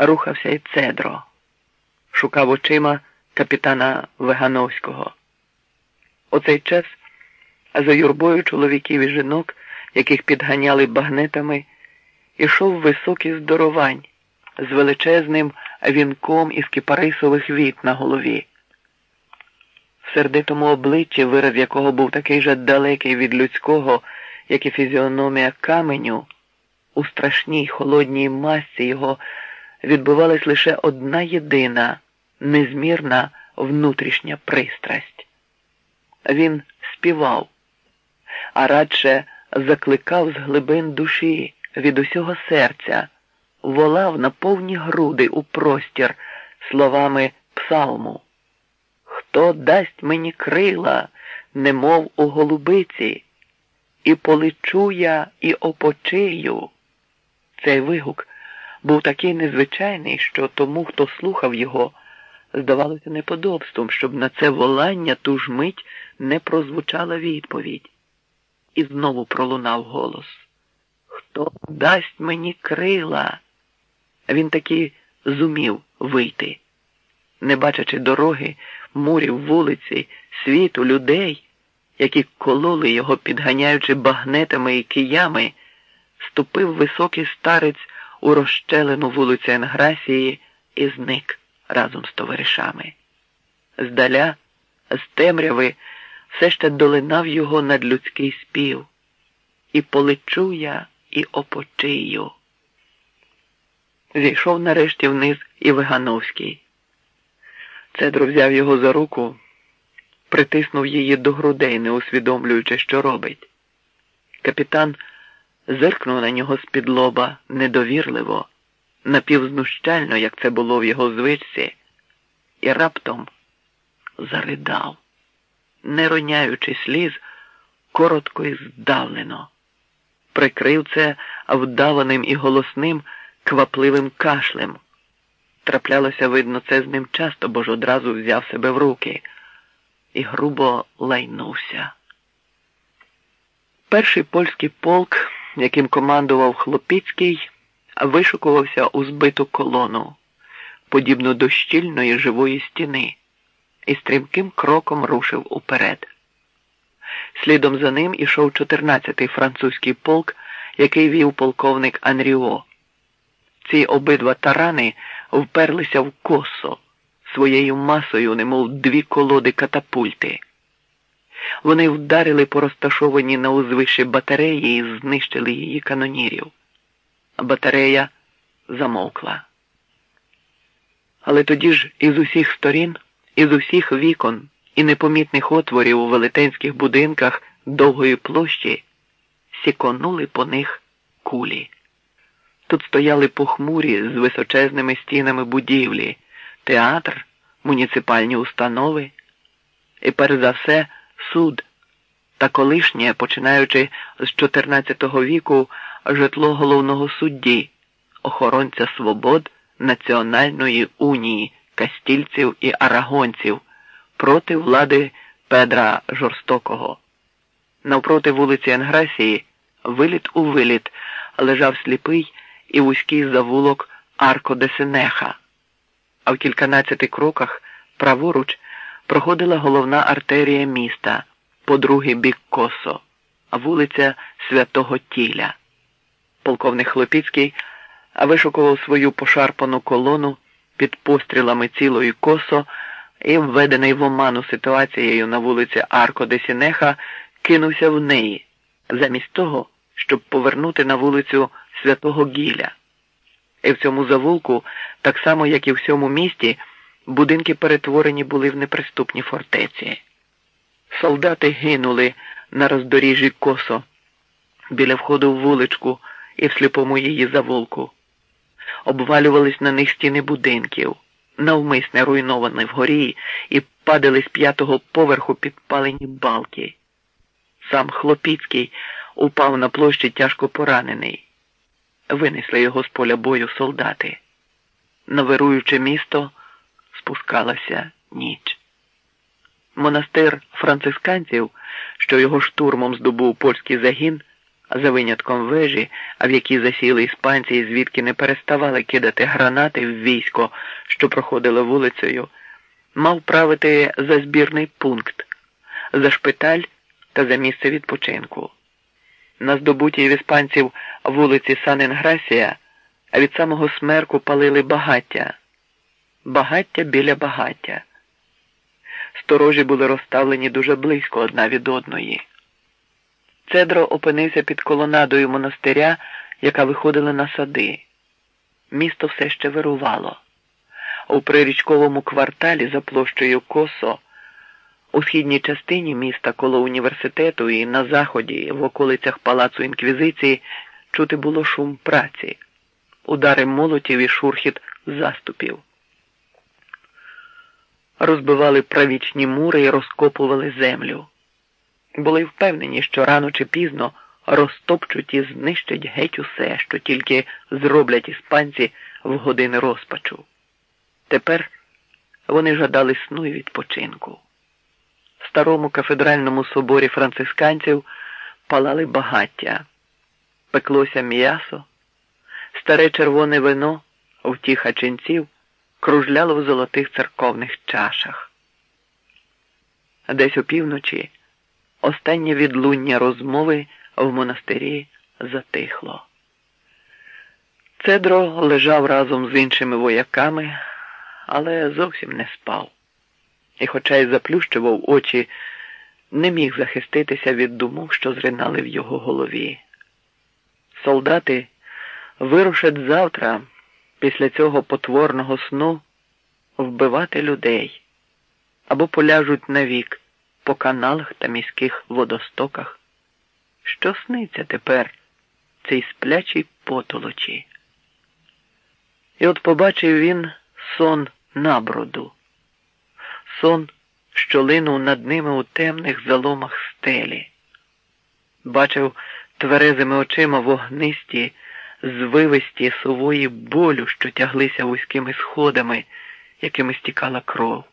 рухався і Цедро. Шукав очима капітана Вигановського. У цей час за юрбою чоловіків і жінок, яких підганяли багнетами, ішов високий здоровань з величезним вінком із кипарисових віт на голові. В сердитому обличчі, вираз якого був такий же далекий від людського, як і фізіономія каменю, у страшній холодній масці його відбувалась лише одна єдина, незмірна внутрішня пристрасть. Він співав, а радше закликав з глибин душі, від усього серця, волав на повні груди у простір словами псалму: «Хто дасть мені крила, немов у голубиці, і полечу я, і опочию». Цей вигук був такий незвичайний, що тому, хто слухав його, здавалося неподобством, щоб на це волання ту ж мить не прозвучала відповідь. І знову пролунав голос: «Хто дасть мені крила?» Він таки зумів вийти. Не бачачи дороги, мурів, вулиці, світу, людей, які кололи його, підганяючи багнетами і киями, ступив високий старець у розщелену вулицю Енграсії і зник разом з товаришами. Здаля, з темряви, все ще долинав його надлюдський спів: «І полечу я, і опочию». Зійшов нарешті вниз і Вигановський. Цедро взяв його за руку, притиснув її до грудей, не усвідомлюючи, що робить. Капітан зиркнув на нього з-під лоба недовірливо, напівзнущально, як це було в його звичці, і раптом заридав, не роняючи сліз, коротко і здавлено. Прикрив це вдаваним і голосним, квапливим кашлем. Траплялося, видно, це з ним часто, бо ж одразу взяв себе в руки і грубо лайнувся. Перший польський полк, яким командував Хлопіцький, вишукувався у збиту колону, подібно до щільної живої стіни, і стрімким кроком рушив уперед. Слідом за ним ішов 14-й французький полк, який вів полковник Анріо. Ці обидва тарани вперлися в косо, своєю масою, немов дві колоди катапульти. Вони вдарили по розташованій на узвищі батареї і знищили її канонірів. Батарея замовкла. Але тоді ж із усіх сторін, із усіх вікон і непомітних отворів у велетенських будинках довгої площі сіконули по них кулі. Тут стояли похмурі з височезними стінами будівлі, театр, муніципальні установи і, перш за все, суд та колишнє, починаючи з 14 віку, житло головного судді, охоронця свобод Національної унії кастільців і арагонців проти влади Педра Жорстокого. Навпроти вулиці Енграсії, виліт у виліт, лежав сліпий і вузький завулок Арко де Сенеха, а в кільканадцяти кроках праворуч проходила головна артерія міста, по другий бік Косо, вулиця Святого Тіля. Полковник Хлопіцький вишукував свою пошарпану колону під пострілами цілої Косо і, введений в оману ситуацією на вулиці Арко де Сенеха, кинувся в неї, замість того, щоб повернути на вулицю Святого Гіля. І в цьому завулку, так само, як і в всьому місті, будинки перетворені були в неприступні фортеці. Солдати гинули на роздоріжжі Косо, біля входу в вуличку і в сліпому її завулку. Обвалювались на них стіни будинків, навмисне руйновані вгорі, і падали з 5-го поверху підпалені балки. Сам Хлопіцький упав на площі тяжко поранений. Винесли його з поля бою солдати. На вируюче місто спускалася ніч. Монастир францисканців, що його штурмом здобув польський загін, за винятком вежі, в якій засіли іспанці і звідки не переставали кидати гранати в військо, що проходило вулицею, мав правити за збірний пункт, за шпиталь та за місце відпочинку. На здобутій в іспанців вулиці Сан-Інграсія від самого смерку палили багаття. Багаття біля багаття. Сторожі були розставлені дуже близько одна від одної. Цедро опинився під колонадою монастиря, яка виходила на сади. Місто все ще вирувало. У прирічковому кварталі за площею Косо, у східній частині міста коло університету і на заході, в околицях Палацу Інквізиції, чути було шум праці, удари молотів і шурхіт заступів. Розбивали правічні мури і розкопували землю. Були впевнені, що рано чи пізно розтопчуть і знищать геть усе, що тільки зроблять іспанці в години розпачу. Тепер вони жадали сну і відпочинку. В старому кафедральному соборі францисканців палали багаття, пеклося м'ясо, старе червоне вино, втіха ченців, кружляло в золотих церковних чашах. Десь опівночі останнє відлуння розмови в монастирі затихло. Цедро лежав разом з іншими вояками, але зовсім не спав. І хоча й заплющував очі, не міг захиститися від думок, що зринали в його голові. Солдати вирушать завтра, після цього потворного сну, вбивати людей або поляжуть навік по каналах та міських водостоках. Що сниться тепер цій сплячій потолочі? І от побачив він сон наброду. Сон, що линув над ними у темних заломах стелі. Бачив тверезими очима вогнисті, звивисті сової болю, що тяглися вузькими сходами, якими стікала кров.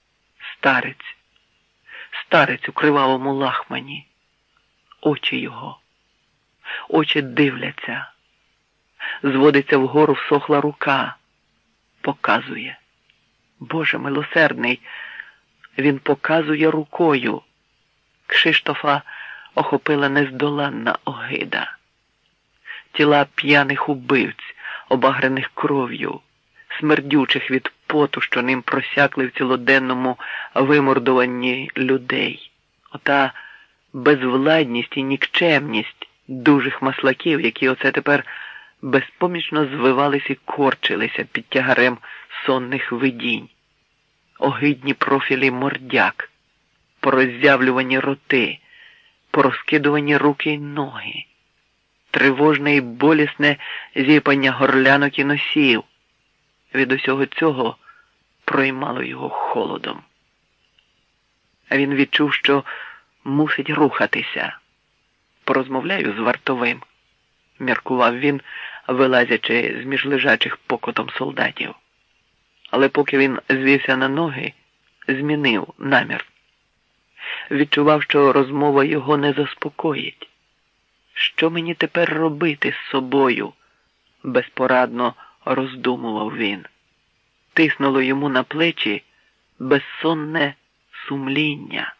Старець у кривавому лахмані. Очі його. Очі дивляться. Зводиться вгору всохла рука. Показує. Боже милосердний, він показує рукою. Кшиштофа охопила нездоланна огида. Тіла п'яних убивць, обагрених кров'ю, смердючих від поту, що ним просякли в цілоденному вимордуванні людей. Ота безвладність і нікчемність дужих маслаків, які оце тепер безпомічно звивались і корчилися під тягарем сонних видінь. Огидні профілі мордяк, пороззявлювані роти, порозкидувані руки й ноги, тривожне і болісне зіпання горлянок і носів. Від усього цього проймало його холодом. А він відчув, що мусить рухатися. Порозмовляю з вартовим, міркував він, вилазячи з між лежачих покотом солдатів. Але поки він звівся на ноги, змінив намір. Відчував, що розмова його не заспокоїть. Що мені тепер робити з собою? Безпорадно роздумував він. Тиснуло йому на плечі безсонне сумління.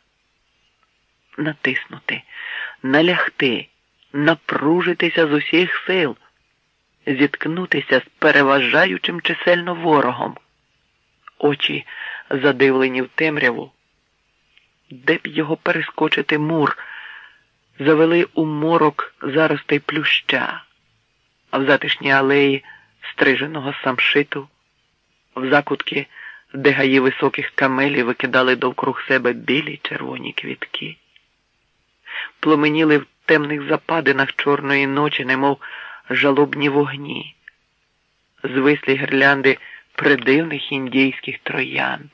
Натиснути, налягти, напружитися з усіх сил, зіткнутися з переважаючим чисельно ворогом. Очі задивлені в темряву. Де б його перескочити мур? Завели у морок заростей плюща, а в затишній алеї стриженого самшиту, в закутки, де гаї високих камелів викидали довкруг себе білі червоні квітки. Пломеніли в темних западинах чорної ночі, немов жалобні вогні, звислі гірлянди придивних індійських троянд.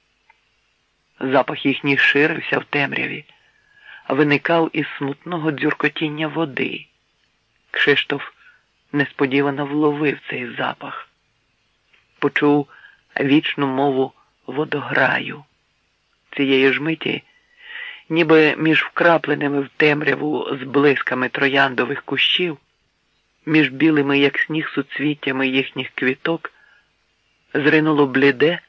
Запах їхній ширився в темряві, виникав із смутного дзюркотіння води. Кшиштоф несподівано вловив цей запах. Почув вічну мову водограю. Цієї ж миті ніби між вкрапленими в темряву з блисками трояндових кущів, між білими, як сніг, суцвіттями їхніх квіток, зринуло бліде,